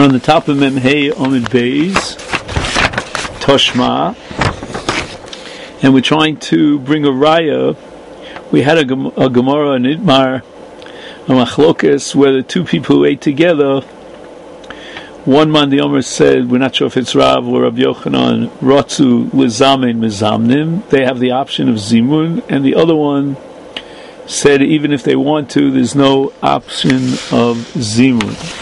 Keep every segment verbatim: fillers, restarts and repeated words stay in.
We're on the top of Memhei Omid Beis, Toshma, and we're trying to bring a raya. We had a, a Gemara in Idmar, a Machlokes, where the two people who ate together, one man, the Omer said, we're not sure if it's Rav or Rabbi Yochanan, Rotzu Lizamen Mizamnim, they have the option of Zimun, and the other one said even if they want to, there's no option of Zimun.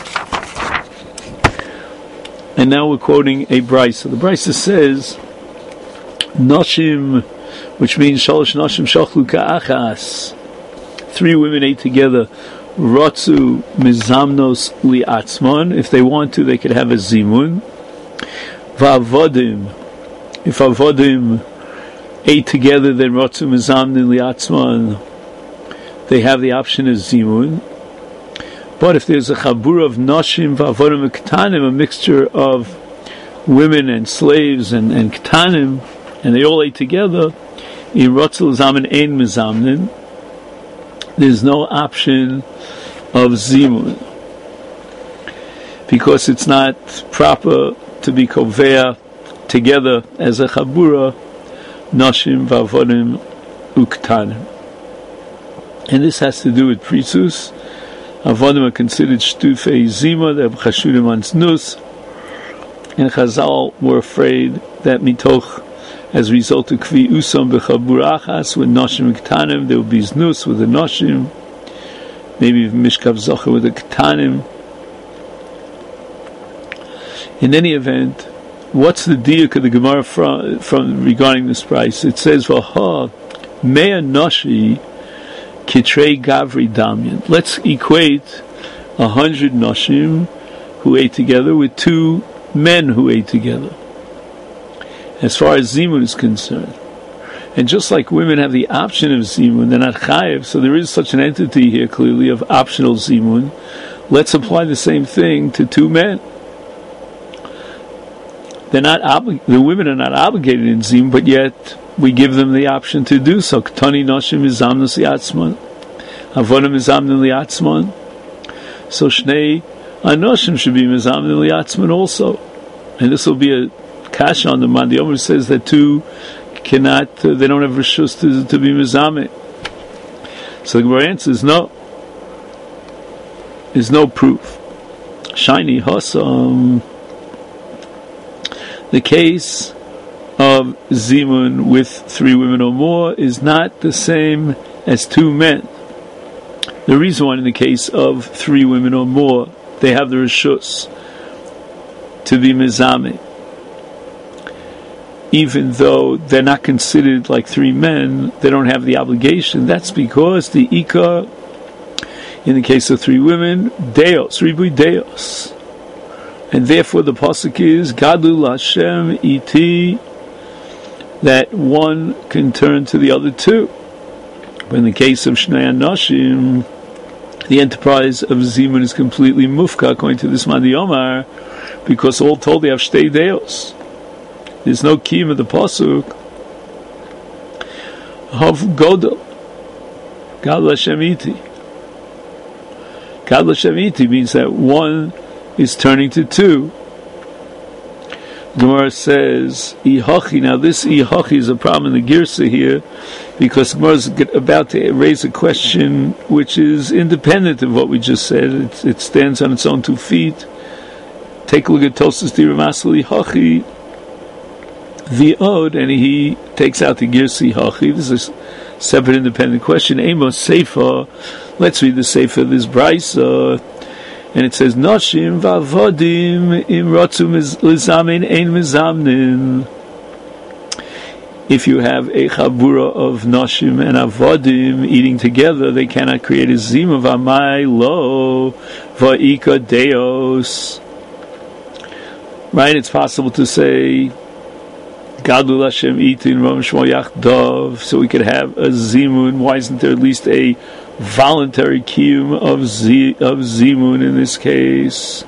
And now we're quoting a Brisa. The Brisa says, Noshim, which means Shalosh Noshim Shochlu Ka'achas, three women ate together, Rotzu Mizamnos Li'atzmon, if they want to, they could have a Zimun. Va'avodim, if Avodim ate together, then Rotzu Mizamnin Li'atzmon, they have the option of Zimun. But if there's a chabura of noshim v'avodim k'tanim, a mixture of women and slaves and, and k'tanim, and they all ate together, in rotzel zamen ein mizamnin, there's no option of zimun, because it's not proper to be kovea together as a chabura noshim v'avodim uk'tanim. And this has to do with prisus. Avodim are considered shtufei zima, they're chashudim on znus, and Chazal were afraid that mitoch, as a result of kvi usam b'chabur achas, with noshim k'tanim, there will be znus with the noshim, maybe mishkav zocher with the k'tanim. In any event, what's the diuk of the Gemara from, from regarding this price? It says, v'ha mea noshi Kitrei Gavri Damyan. Let's equate a hundred Noshim who ate together with two men who ate together, as far as Zimun is concerned. And just like women have the option of Zimun, they're not Chayev, so there is such an entity here clearly of optional Zimun. Let's apply the same thing to two men. They're not obli- the women are not obligated in Zimun, but yet we give them the option to do so. Ktani noshim mizamnus liatzman, avodim mizamnin liatzman. So shnei anoshim should be mizamnin liatzman also. And this will be a kasha on the man. The Omer says that two cannot, uh, they don't have rishus to, to be mizamin. So the Gemara answers no. There's no proof. Shiny Hossam. The case of Zimun with three women or more is not the same as two men. The reason why in the case of three women or more, they have the rishus to be mizame, even though they're not considered like three men, they don't have the obligation. That's because the Ika, in the case of three women, Deos, Ribui Deos. And therefore the pasuk is, Gadlu Lashem iti, that one can turn to the other two. But in the case of Shnei Anoshim, the enterprise of Zimun is completely mufka, according to this Madi Omar, because all told they have Shtei Deos. There's no kiyum of the pasuk. Hav Godel, Gad Lashem iti. Gad Lashem iti means that one is turning to two. Gemara says, Ihachi. Now this Ihachi is a problem in the Girsa here, because Gemara is about to raise a question which is independent of what we just said. It, it stands on its own two feet. Take a look at Tosas Diramasal Ihachi, the Od, and he takes out the Girsa Ihachi. This is a separate independent question. Amos Seifa. Let's read the Seifa of this Brisa. And it says, Noshim v'avodim im rotzu lizamin ein mizamnin. If you have a chabura of Noshim and avodim eating together, they cannot create a zima v'amai lo v'ika deos. Right? It's possible to say, Gadol Hashem itin rom shmo yachdov, so we could have a zimun. Why isn't there at least a voluntary kiyum of z of zimun in this case?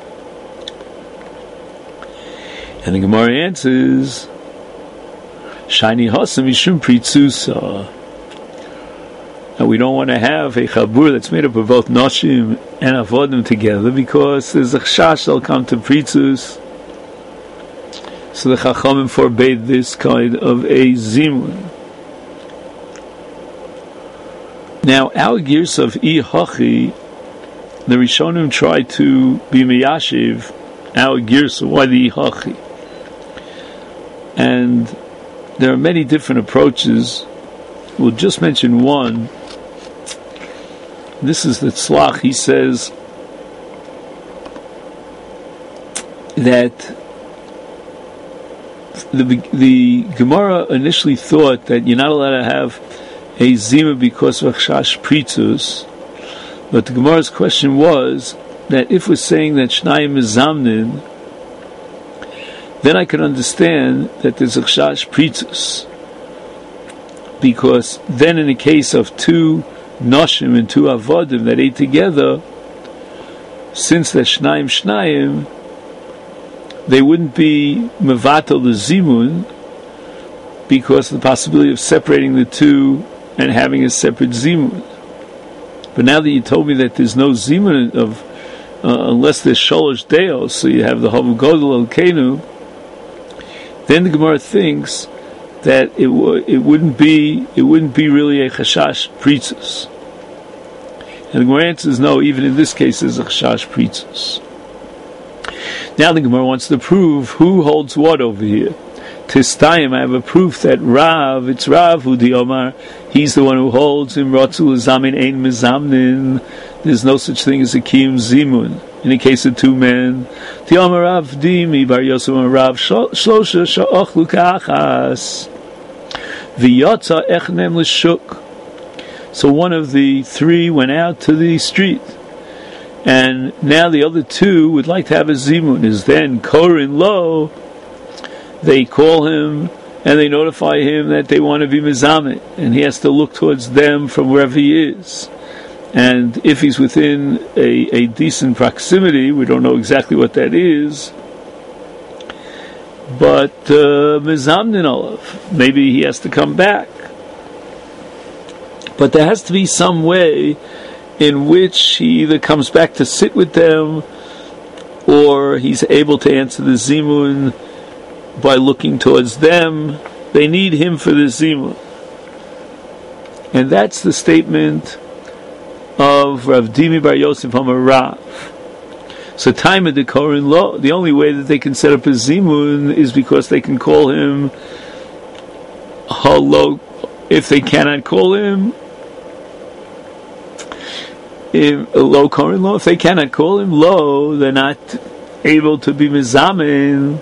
And the Gemara answers, Shiny Hasam Mishum Pritzusa. And we don't want to have a chabur that's made up of both noshim and avodim together, because there's a chash that'll come to pritzus. So the Chachamim forbade this kind of a zimun. Now, our gears of I Hachi, the Rishonim tried to be meyashiv our gears of why the I Hachi. And there are many different approaches. We'll just mention one. This is the Tzlach. He says that the the Gemara initially thought that you're not allowed to have a zima because of chash pritzus, but the Gemara's question was that if we're saying that shnayim is zamnin, then I can understand that there's a chash pritzus, because then in the case of two noshim and two avodim that ate together, since they're shnayim shnayim, they wouldn't be mevatel the zimun, because of the possibility of separating the two and having a separate zimun. But now that you told me that there's no zimun of uh, unless there's sholosh deos, so you have the havu godel el kenu, then the Gemara thinks that it w- it wouldn't be it wouldn't be really a chashash pritzus. And the Gemara answers no. Even in this case, there's a chashash pritzus. Now the Gemara wants to prove who holds what over here. Tistayim, I have a proof that Rav, it's Rav who di Omar, he's the one who holds him. Rotzu zamin ein mezamnin. There's no such thing as a kiyum zimun in the case of two men. Di Omar Rav dimi bar Yosef Rav shlosha sha'ochlu kachas v'yotza echnem l'shuk. So one of the three went out to the street, and now the other two would like to have a zimun. Is then korin lo. They call him and they notify him that they want to be mezamet, and he has to look towards them from wherever he is. And if he's within a, a decent proximity, we don't know exactly what that is, but uh, mezamnin olav, maybe he has to come back. But there has to be some way in which he either comes back to sit with them, or he's able to answer the zimun by looking towards them. They need him for the zimun. And that's the statement of Rav Dimi bar Yosef Amar Rav. So time of the Korin Lo, the only way that they can set up a zimun is because they can call him Halo. If they cannot call him if, Lo Korin Lo, if they cannot call him Lo, they're not able to be Mizamin.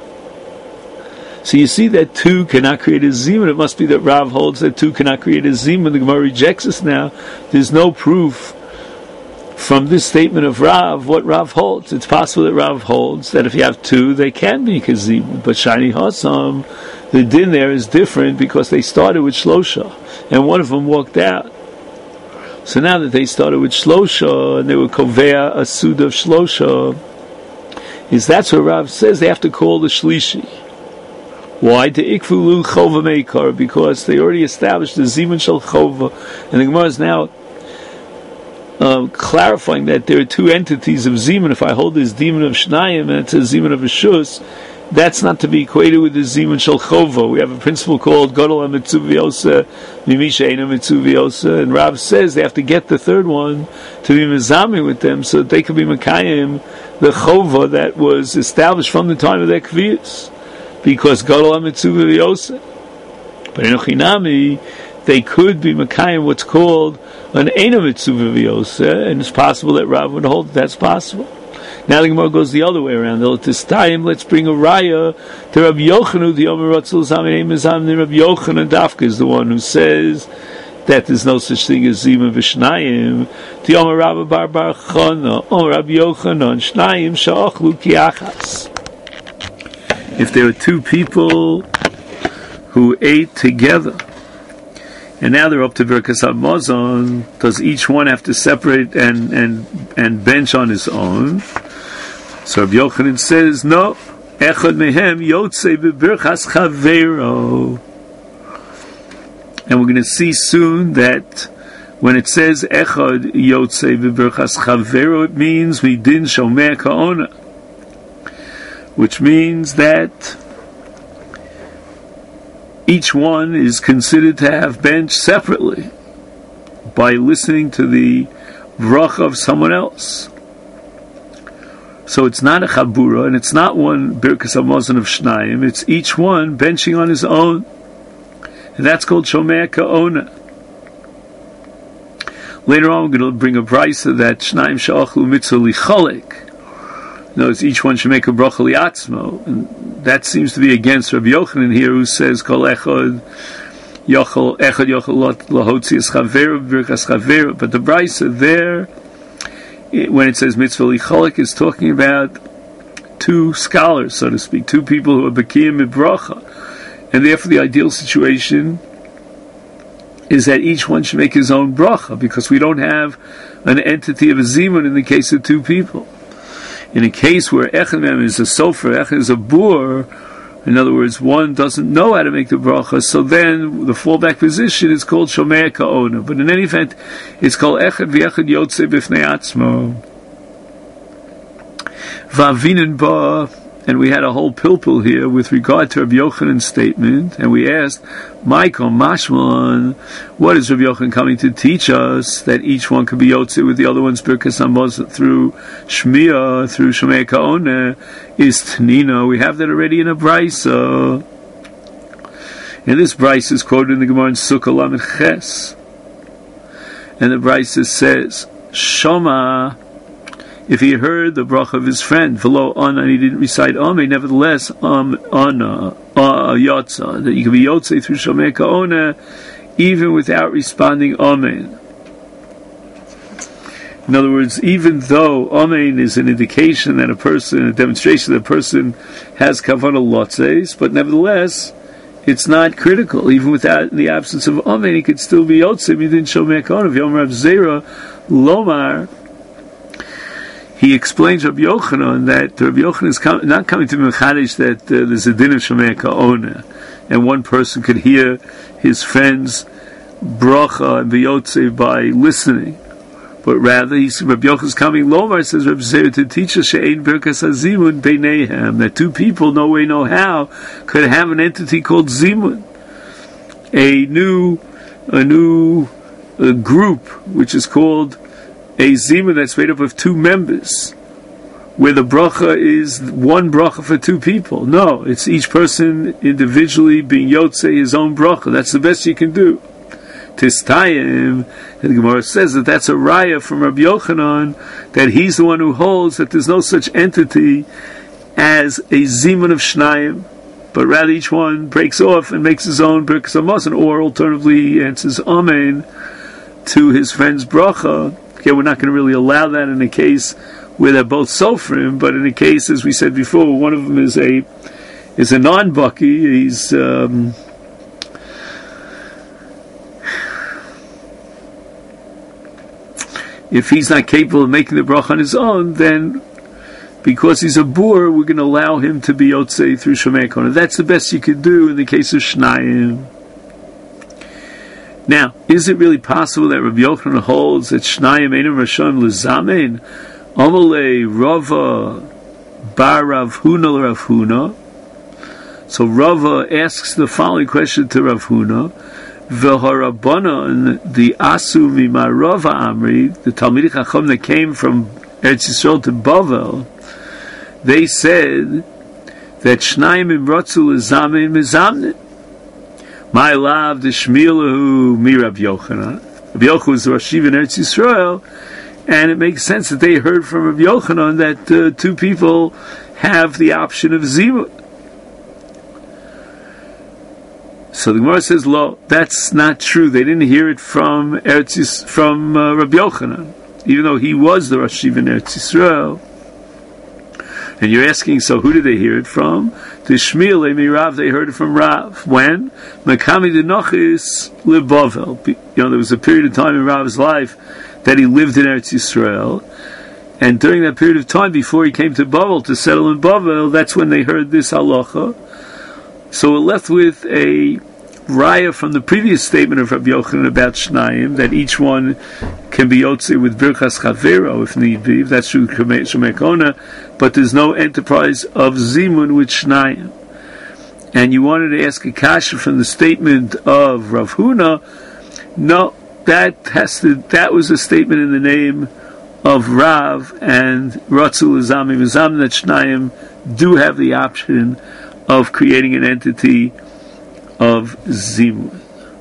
So you see that two cannot create a zimun. It must be that Rav holds that two cannot create a zimun. The Gemara rejects us now. There's no proof from this statement of Rav what Rav holds. It's possible that Rav holds that if you have two, they can be zimun. But Shani Hassam, the din there is different because they started with Shlosha, and one of them walked out. So now that they started with Shlosha, and they were Kovea a Sud of Shlosha, is that's what Rav says they have to call the Shlishi. Why? To ikfulu chova meikar, because they already established the zimun shel chova, and the Gemara is now um, clarifying that there are two entities of zimun. If I hold this zimun of shnayim and it's a zimun of a shus, that's not to be equated with the zimun shel chova. We have a principle called gadol hamitzuv mimisha eina mitzuv, and Rav says they have to get the third one to be mezami with them so that they can be mekayim the chova that was established from the time of their kviyas. Because Gadol HaMitzuva V'Yosa. But in Ochinami, they could be Makayim what's called an Eina Mitzuva V'Yosa, and it's possible that Rav would hold that that's possible. Now the Gemara goes the other way around. This time, let's bring a raya to Rabbi Yochanan, the Omer Ratzul Zamin Emezam, Rabbi Yochanan Dafka is the one who says that there's no such thing as Zima V'Shnayim. The Omer Rabbi Bar Bar Chana, Omer Rabbi Yochanan, Shnayim Sha'achlu Kiachas. If there are two people who ate together, and now they're up to Birkas HaMazon, does each one have to separate and, and, and bench on his own? So Rabbi Yochanan says, no, Echad mehem yotzei b'birchas chaveiro. And we're going to see soon that when it says Echad Yotzei B'Berchas Chavero, it means Midin Shomei Ka'ona, which means that each one is considered to have bench separately by listening to the bracha of someone else. So it's not a chabura, and it's not one Birkas Hamazon of Shnayim, it's each one benching on his own. And that's called Shomei Ka'ona. Later on, we're going to bring a brisa that Shnayim Sha'achlu Mitzvah Licholek. Notice each one should make a bracha li'atzmo. And that seems to be against Rabbi Yochanan here, who says, Kol echad yochel, echad yochel lahotzi es chavera, birkas chavera. But the brisa there, when it says Mitzvah Licholek, is talking about two scholars, so to speak, two people who are Bekiyim mit bracha. And therefore the ideal situation is that each one should make his own bracha, because we don't have an entity of a zimun in the case of two people. In a case where echad mem is a sofer, echad is a bur, in other words, one doesn't know how to make the bracha, so then the fallback position is called Shomei Ka'ona. But in any event, it's called echad v'echad yotzei b'fnei atzmo. V'avinin ba. And we had a whole pilpul here with regard to Rabbi Yochanan's statement, and we asked, Michael Mashman, what is Rabbi Yochanan coming to teach us, that each one could be Yotzei with the other one's Birkas Hamazon through Shmiya, through Shomei Ka'ona, is Tnina. We have that already in a brisa. And this brisa is quoted in the Gemara in Sukkah Lamed Ches. And the brisa says, Shoma, if he heard the bracha of his friend, v'lo ana, and he didn't recite Ame, nevertheless, um, ana, uh, yotza, that you can be yotzei through Shomei Ka'ona, even without responding Amen. In other words, even though Amen is an indication that a person, a demonstration that a person has kavanah lotzeis, but nevertheless, it's not critical. Even without in the absence of Amen, he could still be yotzei within Shomei Ka'ona. V'yom Rav Zera, lomar, he explains Rabbi Yochanan that Rabbi Yochanan is com- not coming to Mechadish that uh, there's a din of Shomei Ka'ona, and one person could hear his friend's bracha and be yotzei by listening. But rather, he's, Rabbi Yochanan is coming, Lomar says Rabbi Zera, to teach us she'ein birkas hazimun beineihem, that two people, no way, no how, could have an entity called zimun, a new, a new a group, which is called a zimun that's made up of two members, where the bracha is one bracha for two people. No, it's each person individually being yotzei his own bracha. That's the best you can do. Tistayim, and the Gemara says that that's a raya from Rabbi Yochanan, that he's the one who holds that there's no such entity as a zimun of shnayim, but rather each one breaks off and makes his own birkas hamazon, or alternatively he answers amen to his friend's bracha. Okay, we're not going to really allow that in a case where they're both sofrim, but in a case, as we said before, one of them is a is a non-bucky. He's um, if he's not capable of making the bracha on his own, then because he's a boor, we're going to allow him to be yotzei through Shomei Ka'ona. That's the best you could do in the case of Shnayim. Now, is it really possible that Rabbi Yochanan holds that Shnayim Einam Rashon L'Zamein Amalei Rava Bar Rav Huna Rav Huna? So Rava asks the following question to Rav Huna: V'harabanan the Asu Mimar Rava Amri, the Talmidei Chacham that came from Eretz Yisrael to Bavel, they said that Shnayim Imratzu L'Zamein Mizamnin. My love, the Shmilahu mi Rabbi Yochanan. Rabbi Yochanan was the Rashiv in Eretz Yisrael, and it makes sense that they heard from Rabbi Yochanan that uh, two people have the option of zimun. So the Gemara says, "Lo, that's not true. They didn't hear it from Eretz Yis, from uh, Rabbi Yochanan, even though he was the Rashiv in Eretz Yisrael." And you're asking, so who did they hear it from? The Shmiel Emi Rav, they heard it from Rav. When? Makami Denochis lived Bavel. You know, there was a period of time in Rav's life that he lived in Eretz Yisrael. And during that period of time, before he came to Bavel to settle in Bavel, that's when they heard this halacha. So we're left with a raya from the previous statement of Rabbi Yochanan about Shnayim, that each one can be yotze with Birchas Chavero if need be, if that's true Shemekona, but there's no enterprise of Zimun with Shnayim. And you wanted to ask a kasha from the statement of Rav Huna. No, that has to, that was a statement in the name of Rav, and Ratzu L'Zami V'Zam, that Shnayim do have the option of creating an entity of Zimun.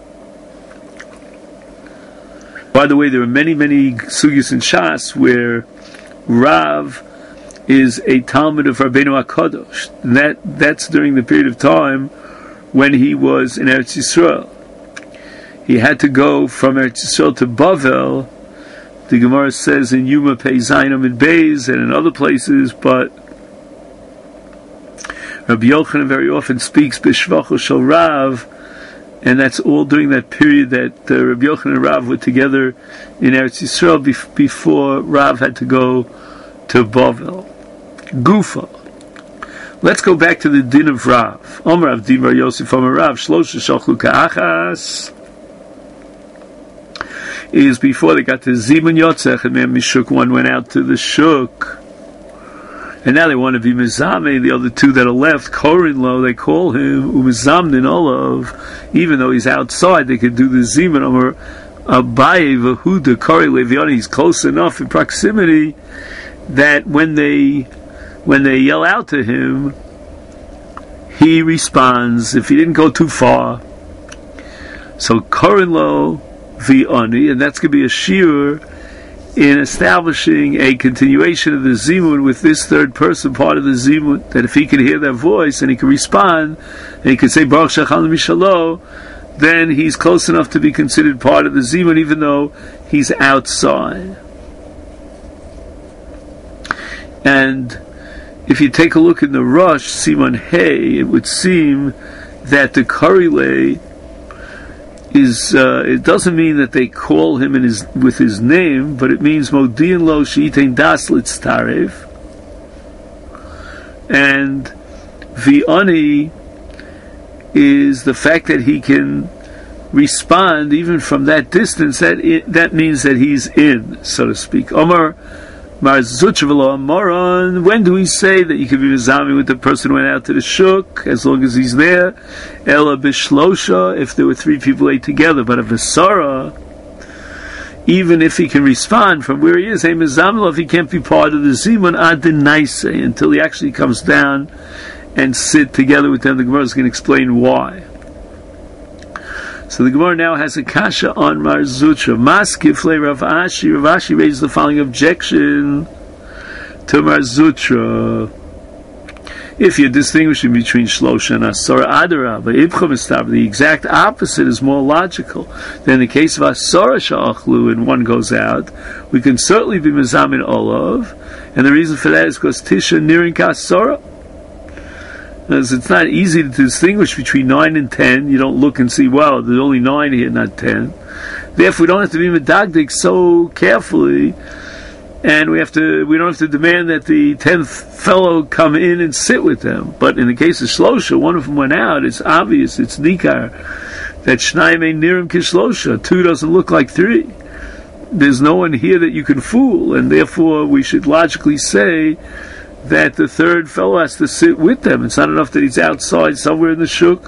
By the way, there are many, many sugyas in Shas where Rav is a Talmud of Rabbeinu HaKadosh. And that, that's during the period of time when he was in Eretz Yisrael. He had to go from Eretz Yisrael to Bavel. The Gemara says in Yuma Pei Zainam and Beis and in other places, but Rabbi Yochanan very often speaks B'Shvacho Shel Rav, and that's all during that period that uh, Rabbi Yochanan and Rav were together in Eretz Yisrael bef- before Rav had to go to Bavel. Gufa. Let's go back to the din of Rav. Omer Rav Dimar Yosef Omer Rav Shlosha Shalchu Ka'achas is before they got to Zimun Yotzech, and then Mishuk, one went out to the Shuk, and now they want to be Mizame. The other two that are left, Korin Lo, they call him Umizamnin Olav, even though he's outside. They could do the Zimun Omer Abaye Vahuda Kori Leviani. He's close enough in proximity that when they when they yell out to him, he responds. If he didn't go too far, so Korin Lo Vi'ani, and that's going to be a shiur in establishing a continuation of the zimun with this third person part of the zimun, that if he could hear their voice and he could respond, and he could say Baruch Shechan Mishalo, then he's close enough to be considered part of the zimun, even though he's outside. And if you take a look in the Rush, Siman Hey, it would seem that the Karilei is, uh, it doesn't mean that they call him in his, with his name, but it means Modian Lo Sheitein Das Litztarev. And Vi'ani is the fact that he can respond even from that distance. That it, that means that he's in, so to speak. Omar Moron, when do we say that you can be mizami with the person who went out to the shuk, as long as he's there? Ela bishlosha, if there were three people ate together. But a visara, even if he can respond from where he is, hey mizamlo, if he can't be part of the zimun ad denaise, until he actually comes down and sit together with them. The Gemara is going to explain why. So the Gemara now has a kasha on Mar Zutra. Maskifle Rav Ashi. Rav Ashi raises the following objection to Mar Zutra. If you're distinguishing between Shlosha and Asara Adara, but Ibcha Mistab, the exact opposite is more logical. Then in the case of Asara Sha'achlu, and one goes out, we can certainly be Mizamin Olav, and the reason for that is because Tisha Nirin Kasara. As it's not easy to distinguish between nine and ten. You don't look and see, well, there's only nine here, not ten. Therefore, we don't have to be medagdik so carefully, and we have to. We don't have to demand that the tenth fellow come in and sit with them. But in the case of Shlosha, one of them went out. It's obvious. It's nikar that Shnayim ein nirim kishlosha. Two doesn't look like three. There's no one here that you can fool, and therefore we should logically say that the third fellow has to sit with them. It's not enough that he's outside somewhere in the shuk.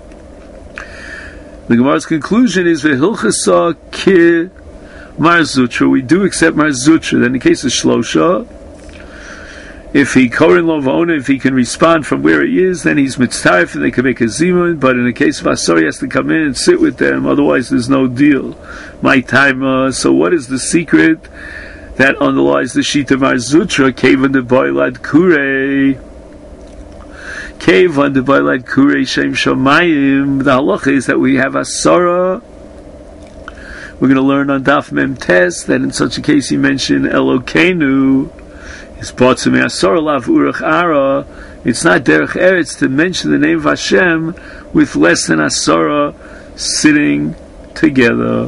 The Gemara's conclusion is v'hilchasa ki Mar Zutra. We do accept Mar Zutra. Then in the case of Shlosha, if he korin lo v'ona, if he can respond from where he is, then he's mitztaref and they can make a zimun. But in the case of Asar, he has to come in and sit with them. Otherwise, there's no deal. My time. Uh, so, what is the secret that underlies the Shita Mar Zutra? Kevan de Boilad Kure. Kevan de Boilad Kure Shem Shamayim. The halacha is that we have Asara. We're going to learn on Daf Mem Tes that in such a case you mention Elokeinu. It's Batzim Asara Lav Urach Ara. It's not Derech Eretz to mention the name of Hashem with less than Asara sitting together.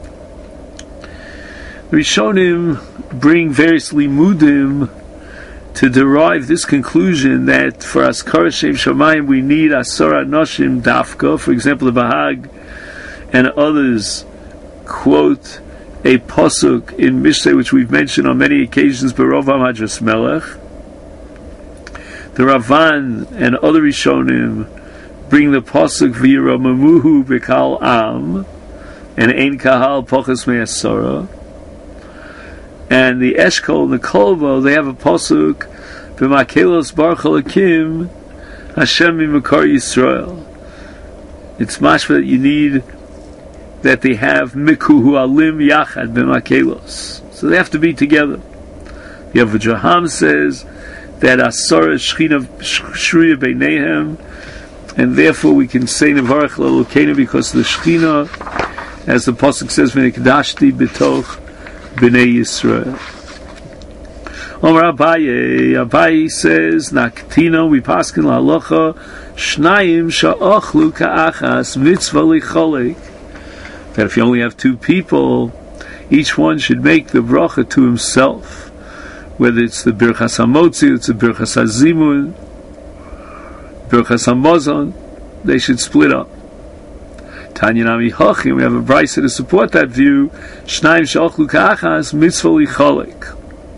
The Rishonim bring various limudim to derive this conclusion that for Askara Shem Shamayim we need Asara Noshim Dafka. For example, the Bahag and others quote a pasuk in Mishlei which we've mentioned on many occasions, Berov Hadras Melech. The Ravan and other Rishonim bring the pasuk V'yiramamuhu B'kal Am and Ein Kahal Pochas Me'asara. And the Eshkol and the Kolvo, they have a pasuk B'makelos Baruch Elokim Hashem Mimakar Yisrael. It's mashma that you need that they have Mikuhu Alim Yachad B'makelos. So they have to be together. The Avudraham says that Asara Shechina Shruya Beinehem, and therefore we can say Nevarach L'Elokeinu because the Shechina, as the pasuk says, V'nikdashti B'toch B'nei Yisrael. Omar Abaye, Abaye says, Naktino, we paskin la'alocha, Shnayim sha'ochlu ka'achas mitzvah licholek. That if you only have two people, each one should make the bracha to himself. Whether it's the Birchas HaMotzi, it's the Birchas HaZimun, Birchas HaMozon, they should split up. Tanya Nami Hochim, we have a brisa to support that view. Shnayim sha'ochlu ka'achas mitzvah licholek.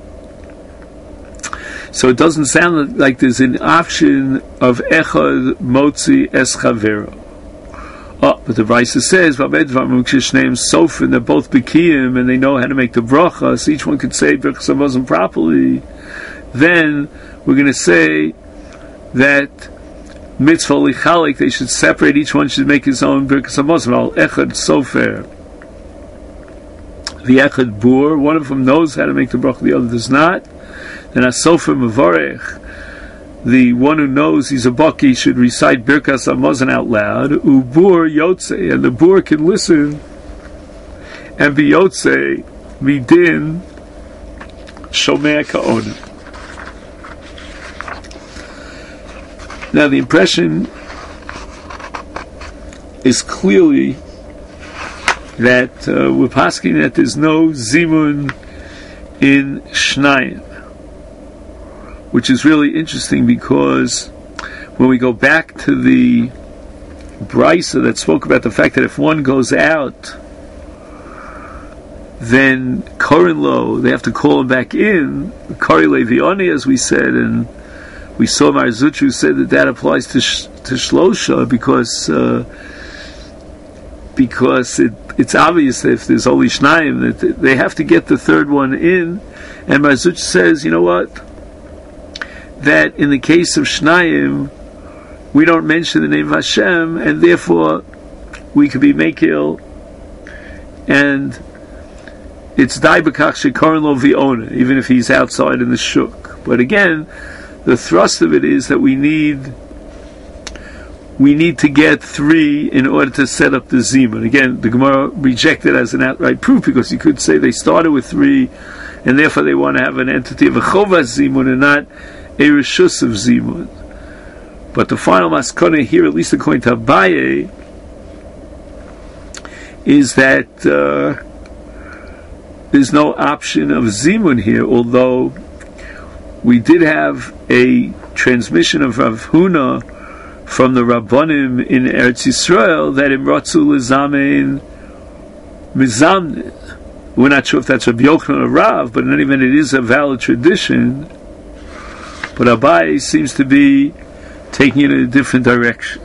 So it doesn't sound like there's an option of Echad Motzi Es Chavero. Oh, but the brisa says, Sofin, they're both Bikiyim and they know how to make the bracha, so each one could say Birchas HaMazon properly. Then we're going to say that Mitzvah Lichalik, they should separate, each one should make his own Birchas HaMazon. Al Echad Sofer, the Echad Bur, one of them knows how to make the bracha, the other does not. Then a Sofer Mevorech, the one who knows he's a baki, should recite Birkas HaMazon out loud. Ubur Yotze, and the bur can listen and be Yotze midin Shomea Ka'onim. Now the impression is clearly that uh, we're pasking that there's no zimun in Shnayim, which is really interesting because when we go back to the brisa that spoke about the fact that if one goes out, then Korin Lo, they have to call him back in, Kari Levioni, as we said, and we saw Marzutru said that that applies to to Shlosha because uh, because it, it's obvious that if there's only Shnayim, that they have to get the third one in, and Marzutru says, you know what? That in the case of Shnayim, we don't mention the name of Hashem, and therefore we could be Mekil, and it's Dai B'kach Shekorin Lo V'ona, even if he's outside in the shuk. But again, the thrust of it is that we need we need to get three in order to set up the Zimun. Again, the Gemara rejected as an outright proof because you could say they started with three, and therefore they want to have an entity of a Chovas Zimun and not a Rishus of Zimun. But the final maskana here, at least according to Abaye, is that uh, there's no option of Zimun here, although we did have a transmission of Rav Huna from the Rabbanim in Eretz Yisrael that Imratzu L'Zamein Mizamnin. We're not sure if that's Rabbi Yochanan or Rav, but in any event it is a valid tradition. But Abai seems to be taking it in a different direction.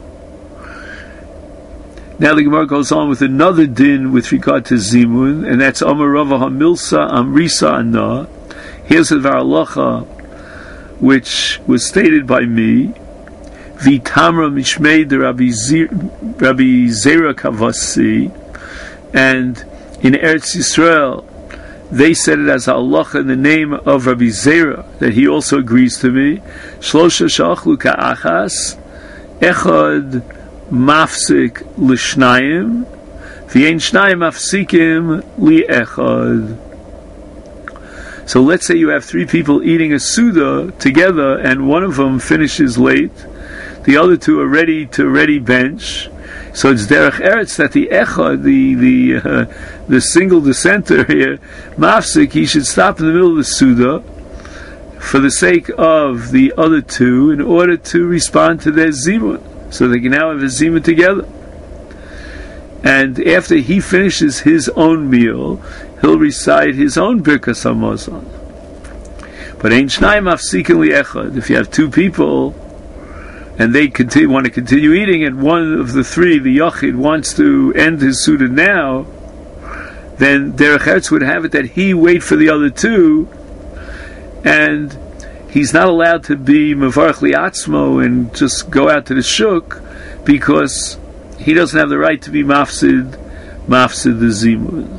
Now the Gemara goes on with another din with regard to Zimun, and that's Amar Rava HaMilsa Amrisa Anna. Here's the Varalacha, which was stated by me, Vitamra Mishmei de Rabbi Zera Kavasi, and in Eretz Yisrael, they said it as halacha in the name of Rabbi Zera, that he also agrees to me. Shlosha shachlu ka'achas, echad mafsik l'shnayim, v'yein shnayim mafsikim li-echad. So let's say you have three people eating a suda together, and one of them finishes late, the other two are ready to ready bench. So it's derech eretz that the echad, the the uh, the single dissenter here, mafsik, he should stop in the middle of the suda for the sake of the other two, in order to respond to their zimun, so they can now have a zimun together. And after he finishes his own meal, he'll recite his own Birkas Hamazon. But Ein Shnayim Mafsikin Li'echad. If you have two people and they continue, want to continue eating, and one of the three, the Yachid, wants to end his Suda now, then Derech Eretz would have it that he wait for the other two, and he's not allowed to be Mevarach Li'atzmo and just go out to the shuk, because he doesn't have the right to be Mafsid, Mafsid the Zimun.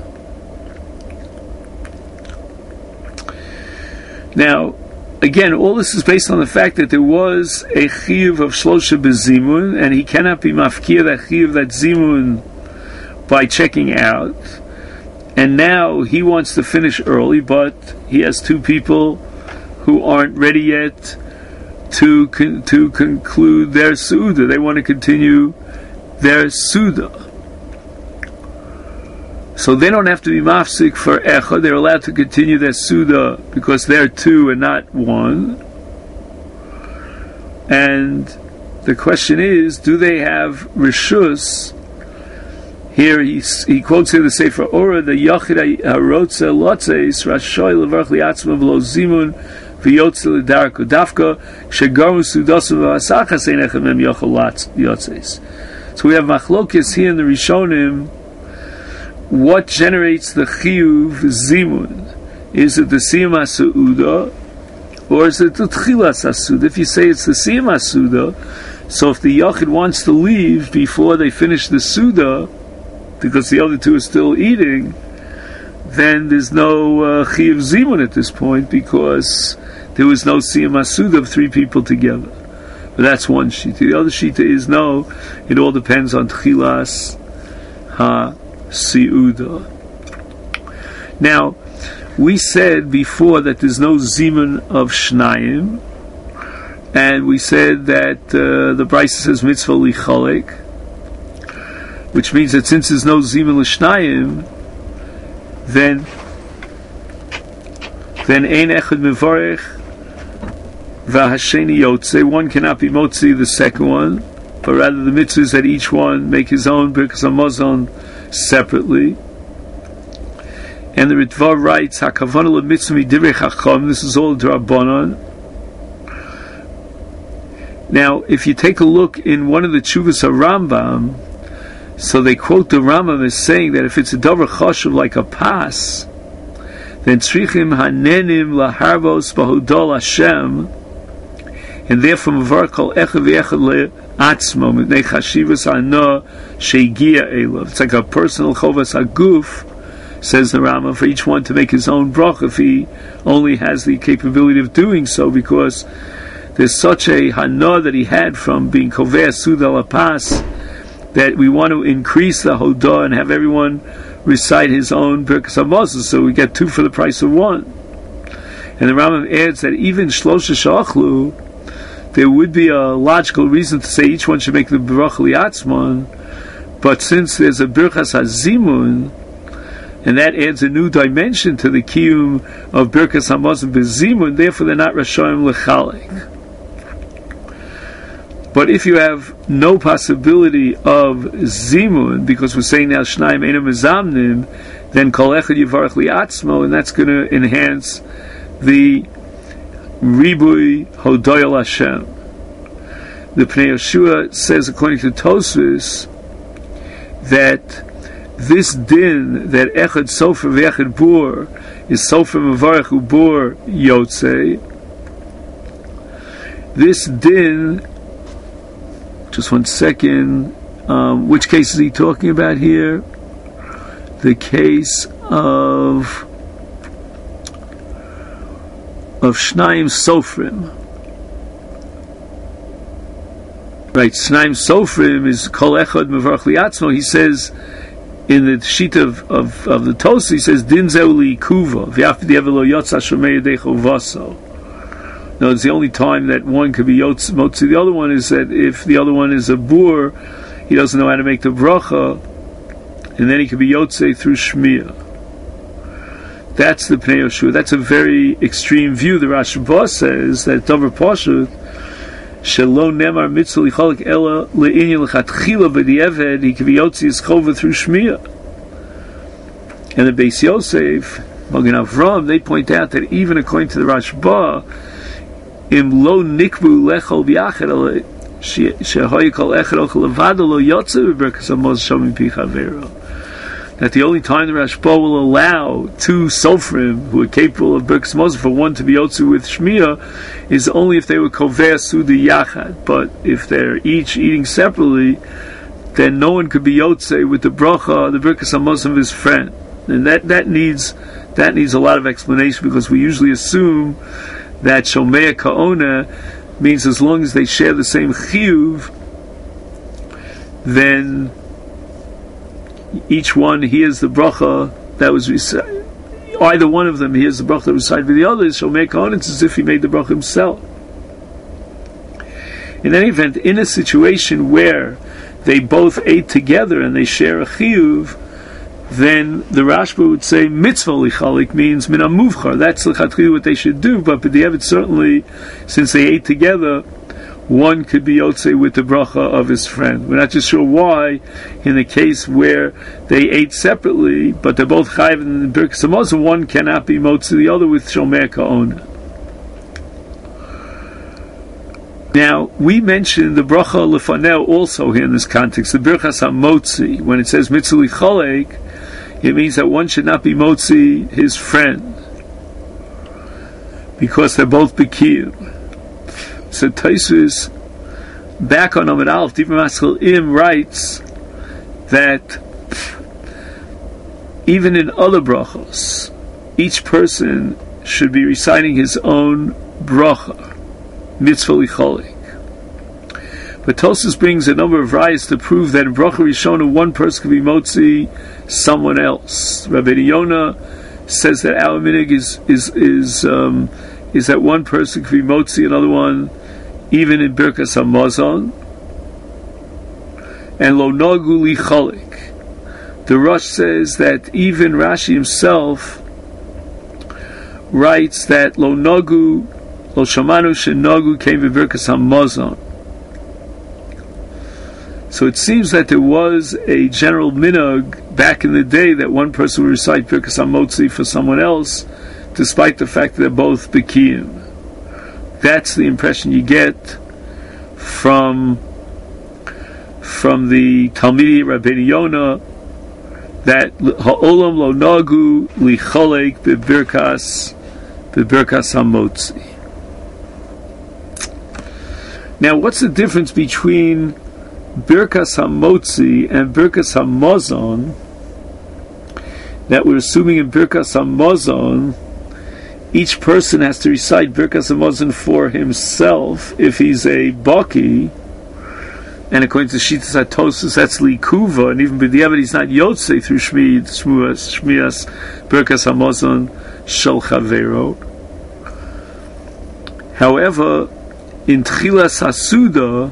Now, again, all this is based on the fact that there was a chiyuv of shlosha bezimun, and he cannot be mafkir that chiyuv, that zimun, by checking out. And now he wants to finish early, but he has two people who aren't ready yet to con- to conclude their suda. They want to continue their suda. So they don't have to be mafsik for echad. They're allowed to continue their suda because they're two and not one. And the question is, do they have rishus? Here he, he quotes here the Sefer Ora, the Yachid Harotze Lotzeis Rashoy Levarch Liatzma V'lo Zimun V'yotze L'Darko Dafka Shegaru Sudosu V'asachas Ein Echem Em Yochel Yotzeis. So we have machlokes here in the Rishonim. What generates the chiyuv zimun? Is it the siyam ha'su'uda, or is it the tchilas ha'su'uda? If you say it's the siyam ha'su'uda, so if the yachid wants to leave before they finish the suda, because the other two are still eating, then there's no uh, chiyuv zimun at this point, because there was no siyam ha'su'uda of three people together. But that's one shita. The other shita is no, it all depends on tchilas ha Siuda. Now, we said before that there's no zimun of shnayim, and we said that uh, the Brisa says mitzvah licholek, which means that since there's no zimun l'shnayim, then then ein echad mevarech v'hasheni yotze. One cannot be motzi the second one, but rather the mitzvah is that each one make his own Birkas Hamazon separately. And the Ritva writes, HaKavanah l'mitzvah midivrei chacham. This is all D'Rabbanan. Now, if you take a look in one of the Tshuvas HaRambam, so they quote the Rambam as saying that if it's a davar chashuv like a pas, then tzrichim hanenim laharvos b'hodol Hashem, and therefore mavar kol echad v'echad le'atzmo mipnei chashivas hana sheigia elav. It's like a personal chovas haguf, says the Rambam, for each one to make his own bracha if he only has the capability of doing so, because there's such a hana that he had from being koveh suda lapas that we want to increase the hodah and have everyone recite his own Birkas Hamazon, so we get two for the price of one. And the Rambam adds that even shlosha shachlu, there would be a logical reason to say each one should make the bracha liatzman, but since there's a Birkas Hazimun, and that adds a new dimension to the kiyum of Birkas Hamazon bezimun, therefore they're not rashoyim lechalek. But if you have no possibility of zimun, because we're saying now shnayim einam mezamnim, then kol echad yivarach liatzmo, and that's going to enhance the ribui hodoyel Hashem. The Pnei Yeshua says, according to Tosfos, that this din that echad sofer v'echad bur is sofer mevarach ubur yotzei. This din, just one second, um, which case is he talking about here? The case of of Shnayim Sofrim. Right, Shnayim Sofrim is Kol Echad Mevarach Liatzmo. He says in the sheet of, of, of the Tosa, he says Din Zeu Li Kuva V'Yafdi Evelo Yotza Shomei Yedecho Vaso. No, it's the only time that one could be Yotz Motzi. The other one is that if the other one is a Bur, he doesn't know how to make the bracha, and then he could be Yotze through Shmiya. That's the Pnei Yoshua. That's a very extreme view. The Rashba says that Dover Pashut Shelo Nemar Mitzvah Licholek Ela Le'inyan L'Chatchila B'Di'eved He Can Be Yotzi Yischova through Shmiya. And the Beis Yosef, Magen Avram, they point out that even according to the Rashba, Im Lo Nikbu Lechol B'Yachad Ela Shehoy Kol Echad Ochel Levado Lo Yotze B'Berkas Amos Shomim Pi Chavero. That the only time the Rashba will allow two Sofrim who are capable of Birkas Moshe for one to be Yotzu with Shmiya is only if they were Koveh Sudi Yachad. But if they're each eating separately, then no one could be Yotze with the bracha, the Birkas Moshe of his friend. And that, that needs that needs a lot of explanation, because we usually assume that Shomei Ka'ona means as long as they share the same chiyuv, then each one hears the bracha that was recited. Either one of them hears the bracha that was recited by the other. Shomei Ka'ona, it's as if he made the bracha himself. In any event, in a situation where they both ate together and they share a chiyuv, then the Rashba would say mitzvah lichalik means min amuvchar. That's lechatchila what they should do. But b'diavad, certainly, since they ate together, one could be yotze with the bracha of his friend. We're not just sure why in the case where they ate separately, but they're both chayiv in the Birkas Hamazon, one cannot be motzi the other with Shomei Ka'ona. Now, we mentioned the bracha lefanel also here in this context, the Birkas HaMotzi. When it says mitzvah licholek, it means that one should not be motzi his friend, because they're both bekiyim. So Tosfos, back on Amud Aleph, Divrei Maskil Im writes that even in other brachos, each person should be reciting his own bracha, mitzvah licholek. But Tosfos brings a number of rayos to prove that in bracha rishona one person can be motzi someone else. Rabbeinu Yonah says that our minig is is is um, is that one person can be motzi another one, even in Birkas Hamazon. And lo nagu licholek. The Rosh says that even Rashi himself writes that lo nagu lo shamanu shenagu came in Birkas Hamazon. So it seems that there was a general minhag back in the day that one person would recite Birkas HaMotzi for someone else, despite the fact that they're both bekiyim. That's the impression you get from from the Talmidei Rabbeinu Yonah, that ha'olam lo nagu licholek bebirkas bebirkas HaMotzi. Now, what's the difference between Birkas HaMotzi and Birkas HaMazon? That we're assuming in Birkas HaMazon, each person has to recite Birkas Hamazon for himself if he's a baki, and according to Shitas HaTosfos, that's likuva, and even b'diavad he's not yotze through Shmi, Shmias, Shmias Birkas Hamazon shel chavero. However, in Tchilas HaSuda,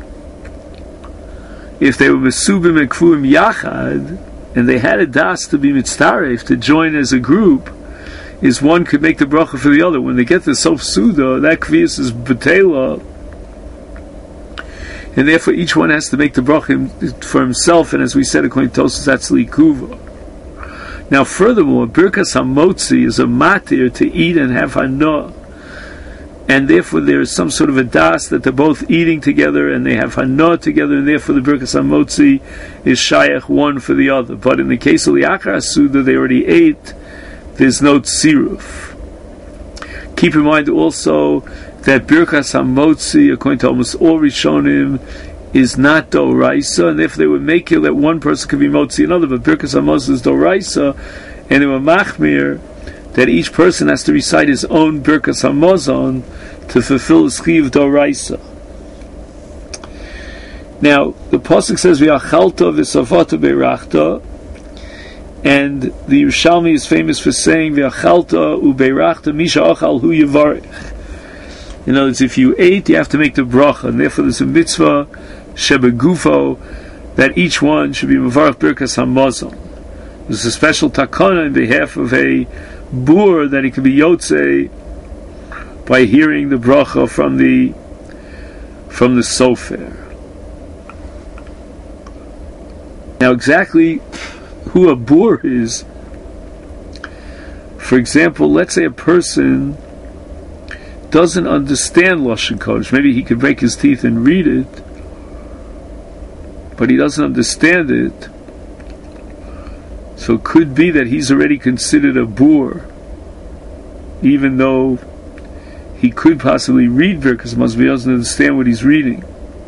if they were mesubim and kfuim yachad, and they had a das to be mitztaref, to join as a group, is one could make the bracha for the other. When they get to Sof Suda, that kviyas is betela, and therefore each one has to make the bracha for himself, and as we said, according to Tosfos, that's likuva. Now furthermore, Birkas HaMotzi is a matir to eat and have hana, and therefore there is some sort of a das that they're both eating together and they have hana together, and therefore the Birkas HaMotzi is shayach one for the other. But in the case of the Liachar Suda, they already ate, there's no tziruf. Keep in mind also that Birkas HaMotzi, according to almost all Rishonim, is not doraisa, and therefore they would make it that one person could be motzi another, but Birkas HaMotzi is doraisa, and they were machmir that each person has to recite his own Birkas HaMazon to fulfill his chiv doraisa. Now, the pasuk says, "V'achalta v'savata beirachta," and the Yerushalmi is famous for saying, "V'achalta ubeirachta misha achal hu yivarich." In other words, if you ate, you have to make the bracha, and therefore there's a mitzvah shebegufo that each one should be mevarach Birkas HaMazon. There's a special takana in behalf of a bur that he could be yotze by hearing the bracha from the from the sofer. Now, exactly who a bur is. For example, let's say a person doesn't understand Lashon Kodesh. Maybe he could break his teeth and read it, but he doesn't understand it. So it could be that he's already considered a bur, even though he could possibly read Birkas Hamazon, but he doesn't understand what he's reading.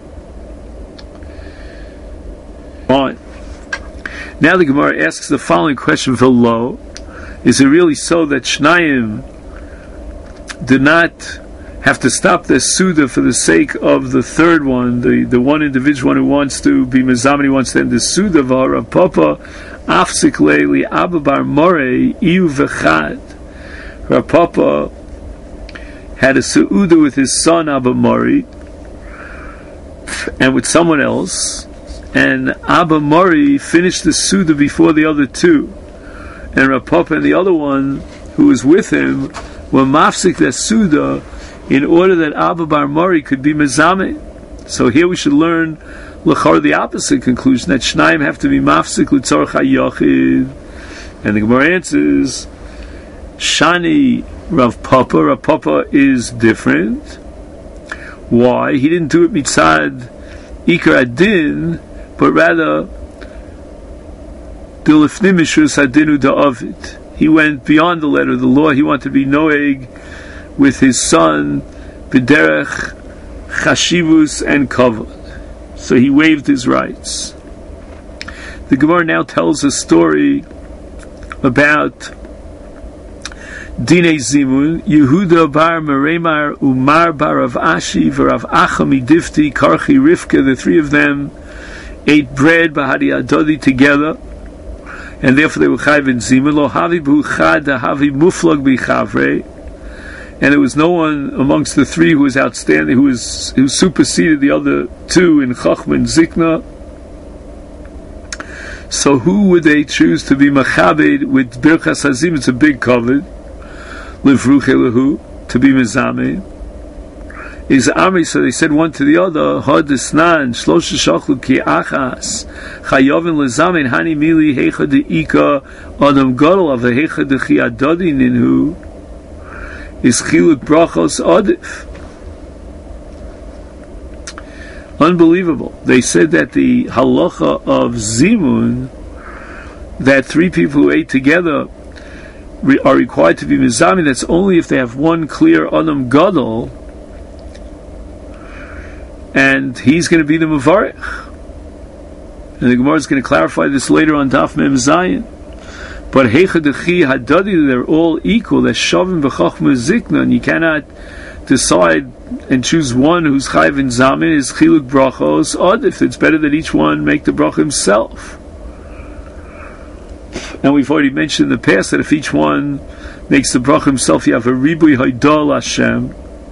Fine. Now the Gemara asks the following question for Lo. Is it really so that Shnayim did not have to stop their Suda for the sake of the third one, the, the one individual one who wants to be Mezamini, wants to end the Suda, Rav Papa, Afsik Leili, Ababar More, Iu Vechad. Rav Papa had a Suda with his son Abba Mori, and with someone else, and Abba Mori finished the Suda before the other two, and Rav Papa and the other one who was with him were mafsik the Suda in order that Abba Bar Mori could be mezameh. So here we should learn l'chor the opposite conclusion, that Shnayim have to be mafsik l'tzorach hayochid. And the Gemara answers, Shani Rav Papa, Rav Papa is different. Why? He didn't do it mitzad Ikar Adin, but rather Dilifnim Mishus Adinu Da'avid. He went beyond the letter of the law. He wanted to be noeg with his son b'derech chashivus and kavod. So he waived his rights. The Gemara now tells a story about Dinei Zimun. Yehuda bar Meremar Umar bar Rav Ashi v'Rav Acha midifti Karchi Rivka. The three of them ate bread b'hadi adodi together, and therefore they were chayv in zimun. Lo havi b'uchad havi muflag b'chavre, and there was no one amongst the three who was outstanding, who was who superseded the other two in chachma and zikna. So who would they choose to be machabed with birchas hazim? It's a big covet. Livruch elahu, to be mezameh. Is Amri, so they said one to the other, Hadisnan, Shlosh Shachlu Ki Achas, Chayovin Lezamin, Hani Mili, Hecha de Ika, Adam Gadol of the Hecha de Chiadodi Ninhu, is Chiluk Brachos Adif. Unbelievable. They said that the halacha of Zimun, that three people who ate together are required to be Mizami, that's only if they have one clear Adam Gadol, and he's going to be the Mavarech. And the Gemara is going to clarify this later on Daf Mem Zayin. But Heicha Dechi Hadadi, they're all equal. They're Shavim V'Chachma Zikna, and you cannot decide and choose one who's Chayv in Zamin is Chiluk Brachos Adif. It's better that each one make the bracha himself. And we've already mentioned in the past that if each one makes the bracha himself, you have a Ribui Haidal Hashem.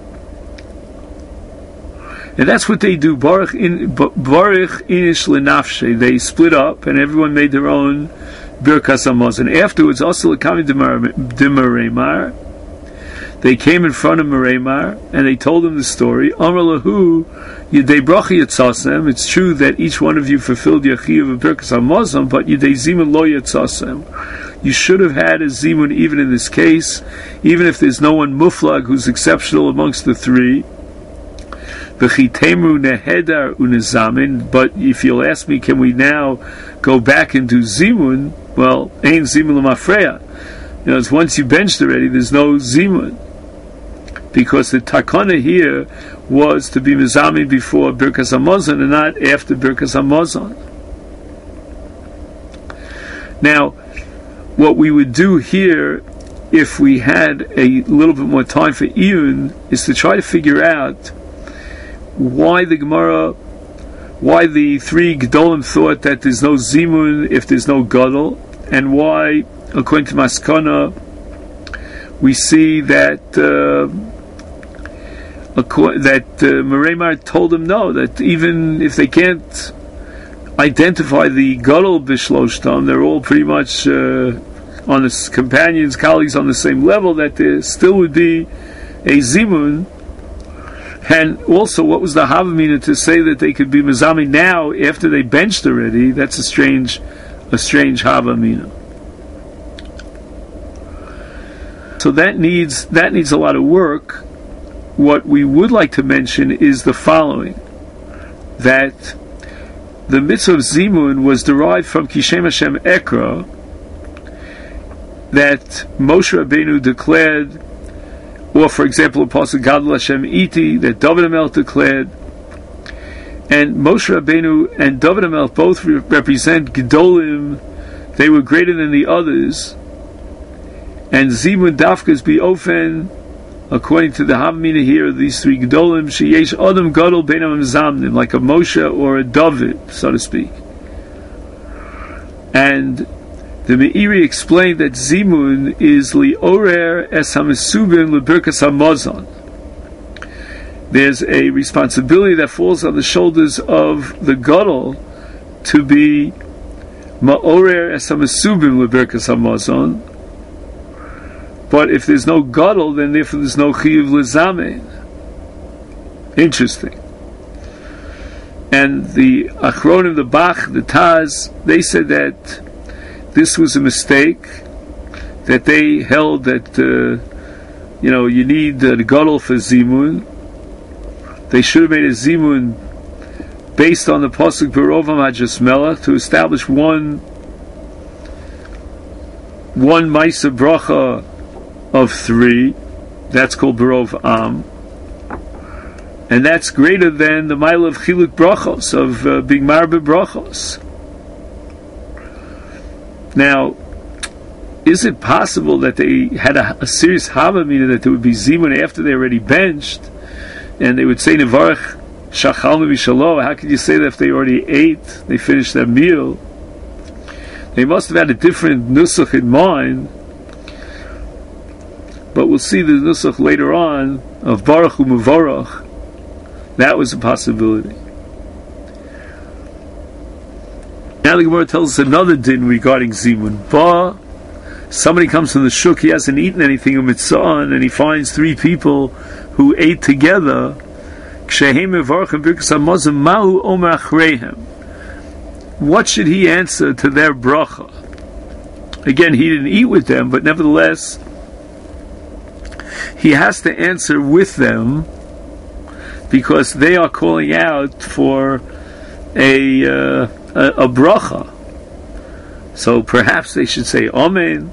And that's what they do. Baruch in Baruch inish lenafshe. They split up, and everyone made their own birkas hamazon. And afterwards, also lekami demaremar. They came in front of Meremar and they told him the story. Amar lahu yedei bracha yitzasem. It's true that each one of you fulfilled your chiyuv of birkas hamazon, but yedei zimun lo yitzasem. You should have had a zimun even in this case, even if there's no one muflag who's exceptional amongst the three. But if you'll ask me, can we now go back and do zimun? Well, ain zimun l'mafreya. You know, it's once you benched already, there's no zimun, because the takana here was to be mizami before birkas hamazon and not after birkas hamazon. Now, what we would do here, if we had a little bit more time for iyun, is to try to figure out why the Gemara, why the three Gedolim thought that there's no Zimun if there's no Gadol, and why, according to Maskana, we see that uh, that uh, Meremar told them no, that even if they can't identify the Gadol Bishloshtam, they're all pretty much uh, on his companions, colleagues on the same level, that there still would be a zimun. And also, what was the Havamina to say that they could be Mizami now after they benched already? That's a strange, a strange Havamina. So that needs that needs a lot of work. What we would like to mention is the following: that the mitzvah of Zimun was derived from Kishem Hashem Ekra, that Moshe Rabbeinu declared. Or, for example, a pasuk Gadol Hashem Iti that David HaMelech declared, and Moshe Rabbeinu and David HaMelech both re- represent Gedolim. They were greater than the others, and Zimun Dafkas B'Ofen, according to the Havamina here, these three Gedolim, Sheyesh Adam Gadol Beinam Zamnim, like a Moshe or a David, so to speak. And the Meiri explained that Zimun is li'orer es hamesubim lebirkas hamazon. There's a responsibility that falls on the shoulders of the gadol to be ma'orer es hamesubim lebirkas hamazon. But if there's no gadol, then therefore there's no chiyuv lezamein. Interesting. And the Achronim, the Bach, the Taz, they said that this was a mistake, that they held that, uh, you know, you need uh, the gadol for Zimun. They should have made a Zimun based on the pasuk Berovam Hajas Melech to establish one one Maisa Bracha of three. That's called Berov Am. And that's greater than the mile of Chiluk Brachos, of uh, being Marbe Brachos. Now, is it possible that they had a, a serious Havamina that there would be Zimun after they already benched, and they would say Nevarach Shachalnu B'Shalom? How could you say that if they already ate, they finished their meal? They must have had a different nusach in mind, but we'll see the nusach later on of Baruch U'Mevorach. That was a possibility. Now the Gemara tells us another din regarding Zimun. Ba, somebody comes from the shuk, he hasn't eaten anything of mitzvah, and he finds three people who ate together. What should he answer to their bracha? Again, he didn't eat with them, but nevertheless, he has to answer with them because they are calling out for a uh, A, a bracha. So perhaps they should say Amen.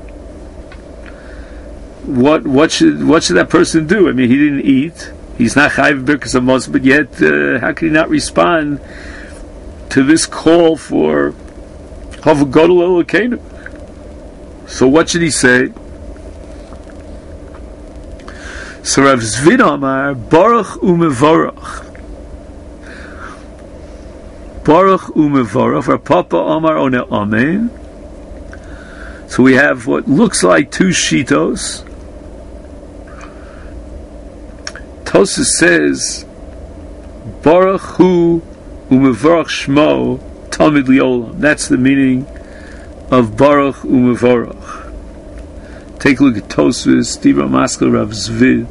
What what should what should that person do? I mean, he didn't eat. He's not chayiv birkas hamazon, but yet uh, how can he not respond to this call for Havagadol Elokeinu? So what should he say? So Rav Zvid Amar Baruch U'Mevorach. Baruch U'Mevorach, Rav Papa Amar One Amen. So we have what looks like two shitos. Tosas says Baruch Hu U'Mevorach Shmo Talmid Liolam. That's the meaning of Baruch U'Mevorach. Take a look at Tosfos, Dibra Maskal Rav Zvid,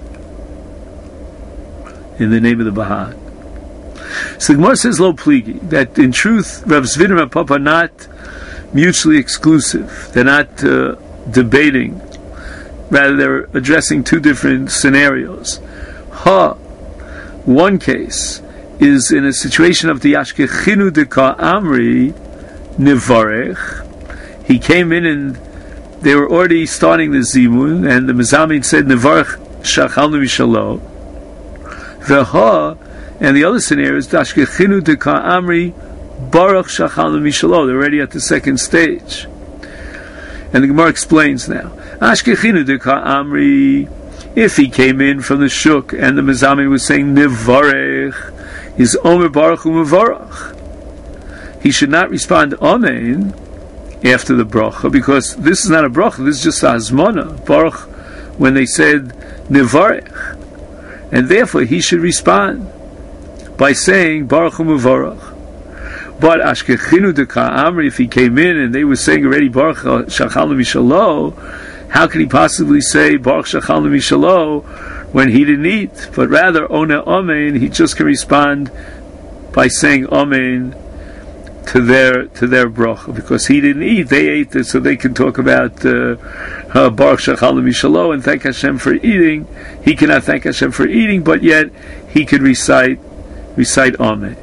in the name of the Bahag. So the Gemara says Lo Pligi, that in truth Rav Zvid and Rav Papa are not mutually exclusive. They're not uh, debating. Rather, they're addressing two different scenarios. Ha, one case is in a situation of the Ashkechinu Deka Amri Nivarech. He came in and they were already starting the Zimun, and the Mizamid said Nivarech Shachalnu B'Shalom. V'ha, and the other scenario is Ashkechinu Deka Amri Baruch Shachalnu B'Shalom. They're already at the second stage. And the Gemara explains now. Ashkechinu Deka Amri, if he came in from the Shuk and the Mizamid was saying Nivarech, is Omer Baruch U'Mevorach. He should not respond Amen after the bracha, because this is not a bracha, this is just a hazmana, Baruch, when they said Nivarech. And therefore he should respond by saying Baruch U'Mevorach. But Ashkechinu de Ka'amri, if he came in and they were saying already Baruch Shachalnu Mishalo, how could he possibly say Baruch Shachalnu Mishalo when he didn't eat? But rather, Ona Amen, he just can respond by saying Amen to their to their bracha, because he didn't eat, they ate it, so they can talk about uh, uh, Baruch Shachalnu Mishalo and thank Hashem for eating. He cannot thank Hashem for eating, but yet he could recite recite Amen.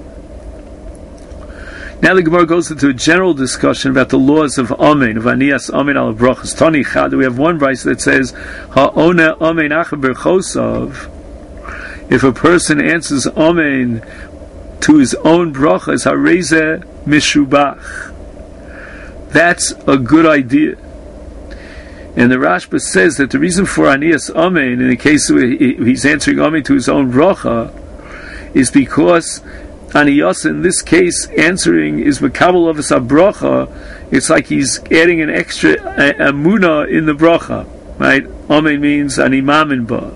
Now the Gemara goes into a general discussion about the laws of Amen, of Aniyas Amen al brachas. Tani Chad, we have one verse that says Ha'ona Amen acha berchosav. If a person answers Amen to his own brachas, hareze mishubach. That's a good idea. And the Rashba says that the reason for Aniyas Amen, in the case where he's answering Amen to his own bracha, is because Aniyas, in this case, answering is Mekabel of a bracha. It's like he's adding an extra amuna in the bracha, right? Amen means ani mamin ba.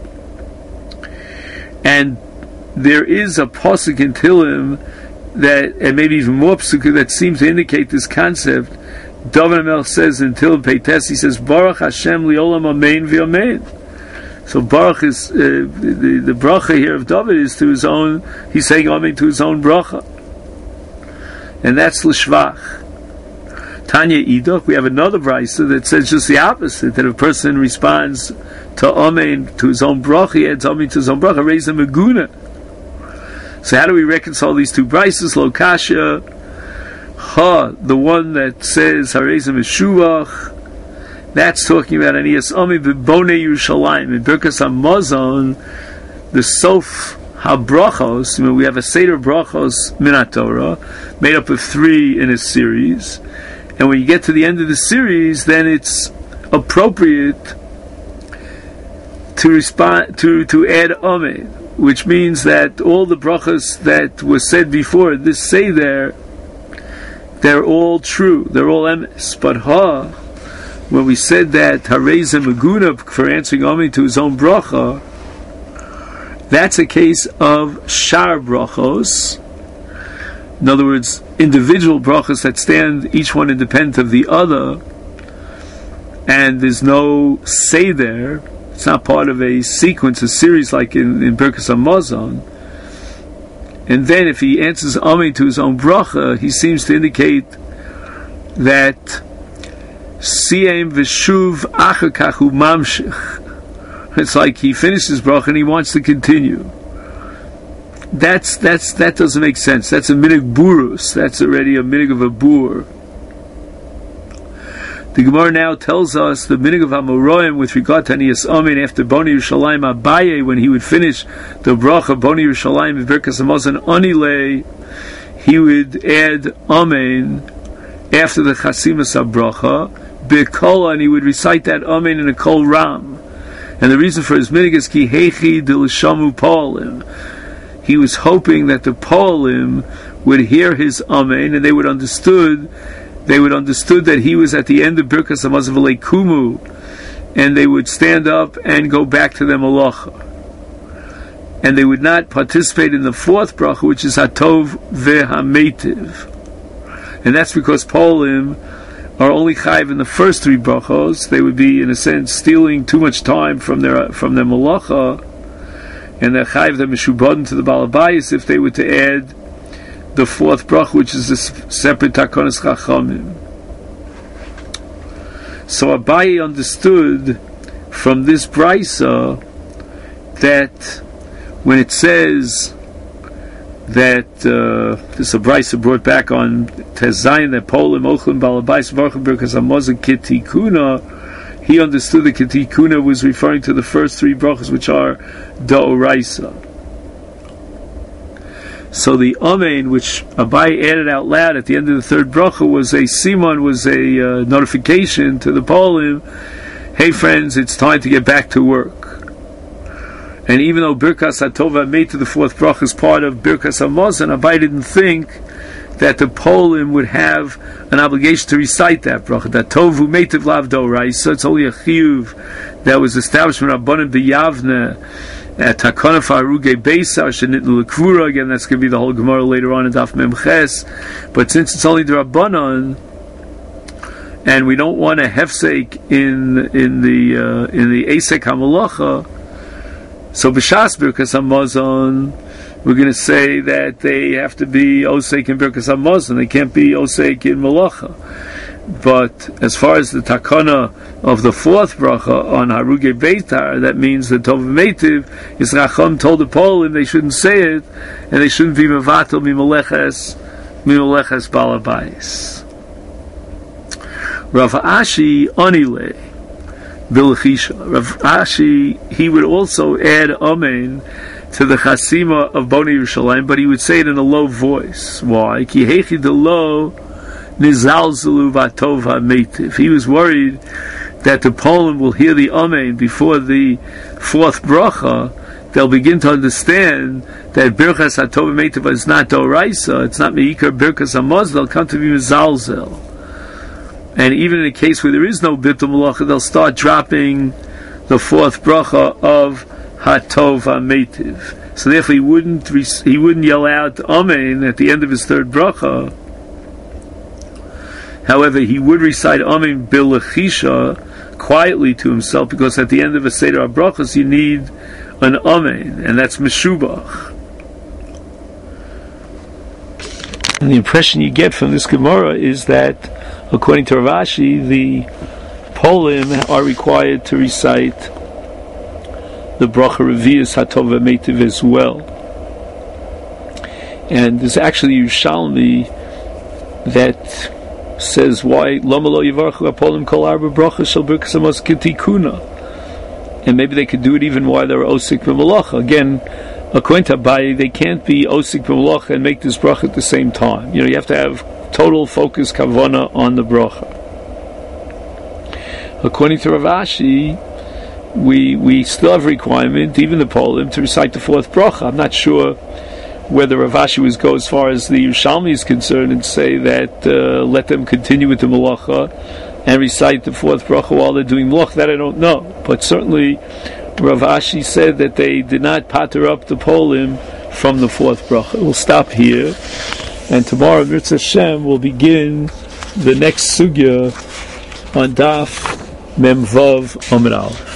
And there is a pasuk in Tehillim that, and maybe even more pasuk that seems to indicate this concept. David HaMelech says in Tehillim Peites, he says, Baruch Hashem li'olam amen v'amen. So Baruch is, uh, the, the bracha here of David is to his own, he's saying amen to his own bracha. And that's l'shvach. Tanya Idach, we have another brayso that says just the opposite, that if a person responds to amen to his own bracha, he adds amen to his own bracha, raise a meguna. So how do we reconcile these two braysos? Lo kasha, ha, the one that says harezim meshuvach, that's talking about Aniyas Amen b'bonei Yerushalayim. In Birkas Hamazon, the Sof HaBrachos, I mean, we have a Seder Brachos Minat Torah, made up of three in a series, and when you get to the end of the series, then it's appropriate to respond to to add Amen, which means that all the brachos that were said before this Seder, they're all true, they're all emes. But ha, when we said that Hareza Meguna for answering Amen to his own bracha, that's a case of Shar Brachos. In other words, individual brachos that stand each one independent of the other, and there's no say there. It's not part of a sequence, a series like in, in Birkas Hamazon. And then if he answers Amen to his own bracha, he seems to indicate that Siyem v'shuv achakachu mamshich. It's like he finishes bracha and he wants to continue. That's that's that doesn't make sense. That's a minig burus. That's already a minig of a bur. The Gemara now tells us the minig of Amoraim with regard to Aniyas Amen after Boni Yerushalayim Abaye, when he would finish the bracha Boni Yerushalayim in Birkas Hamazon Anilei, he would add Amen after the Chasimas HaBracha B'Kol, and he would recite that Amen in a Kol Ram. And the reason for his minig is Ki Heichi D'Lishamu Po'alim. He was hoping that the Po'alim would hear his Amen, and they would understood they would understood that he was at the end of Birkas Hamazon V'Leikumu, and they would stand up and go back to their malacha. And they would not participate in the fourth bracha, which is Hatov Ve'Hametiv. And that's because Po'alim are only chayiv in the first three brachos. They would be, in a sense, stealing too much time from their from their malacha, and they're chayiv them meshubadin to the balabayis if they were to add the fourth bracha, which is a separate takonos chachamim. So Abaye understood from this brisa that when it says that uh, this Abraisa brought back on Tezayin that Polim Ochlim Balabais Varchim Birkas Hamazon Kitikuna, he understood that Kitikuna was referring to the first three brachas, which are Da'oraisa. So the Amen, which Abaye added out loud at the end of the third bracha, was a Simon, was a uh, notification to the Polim, hey friends, it's time to get back to work. And even though Birkas HaTova made to the fourth bracha is part of Birkas Hamazon, Abaye didn't think that the Polim would have an obligation to recite that bracha. That Tovu Meitiv Lav D'Oraisa, it's only a chiyuv that was established in Rabbanim B'Yavne At Takana Faruge Beisa Shenitnu Lekvura, again that's going to be the whole Gemara later on in Daf Mem Ches. But since it's only the Rabbanon, and we don't want a hefsek in in the uh, in the Esek Hamalacha, so b'shas Birkas Hamazon, we're going to say that they have to be Osek in Birkas Hamazon. They can't be Osek in Malacha. But as far as the takana of the fourth bracha on Haruge Beitar, that means that Tov Meitiv is Racham told the Polim they shouldn't say it, and they shouldn't be Mevatel Mimaleches Mimaleches Balabais. Rav Ashi Onile Bilchisha. Rav Ashi, he would also add Amen to the Chasima of Boni Yerushalayim, but he would say it in a low voice. Why? Ki hechi de lo nizalzelu vatov ha'meitiv. He was worried that the Polim will hear the Amen before the fourth bracha. They'll begin to understand that Birchas HaTov HaMeitiv is not Doraisa, it's not Meikar Birchas HaMoz, they'll come to be Mizalzel. And even in a case where there is no Bitul Malacha, they'll start dropping the fourth bracha of HaTov HaMeitiv. So therefore he wouldn't he wouldn't yell out Amen at the end of his third bracha. However, he would recite Amen Bilachisha quietly to himself, because at the end of a Seder HaBrachos you need an Amen, and that's Meshubach. And the impression you get from this Gemara is that, according to Rav Ashi, the Polim are required to recite the Bracha Revius HaTov HaMeitiv as well. And there's actually Yerushalmi that says why Lama lo yivarchu HaPolim kol arba brachas shel Birkas Hamazon k'tikuna. And maybe they could do it even while they're Osik b'Malacha. Again, according to Abaye, they can't be Osik b'Malacha and make this bracha at the same time. You know, you have to have total focus kavana on the bracha. According to Rav Ashi, we we still have requirement, even the Polim, to recite the fourth bracha. I'm not sure whether Rav Ashi was go as far as the Yerushalmi is concerned and say that uh, let them continue with the Malacha and recite the fourth bracha while they're doing Malach. That I don't know. But certainly Rav Ashi said that they did not patter up the Polim from the fourth bracha. We'll stop here. And tomorrow, Mirza Hashem, will begin the next sugya on Daf Mem Vav Amud Aleph.